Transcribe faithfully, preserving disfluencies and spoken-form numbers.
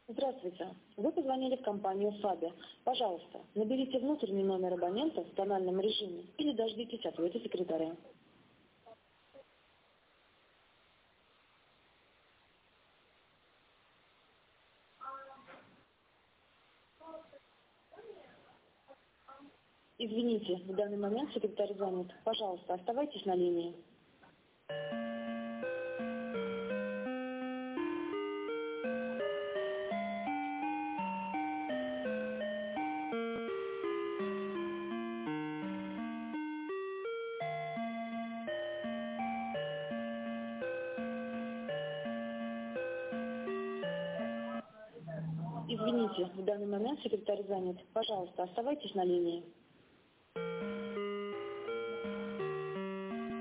Здравствуйте. Вы позвонили в компанию Фаби. Пожалуйста, наберите внутренний номер абонента в тональном режиме или дождитесь ответа секретаря. Извините, в данный момент секретарь занят. Пожалуйста, оставайтесь на линии. Извините, в данный момент секретарь занят. Пожалуйста, оставайтесь на линии.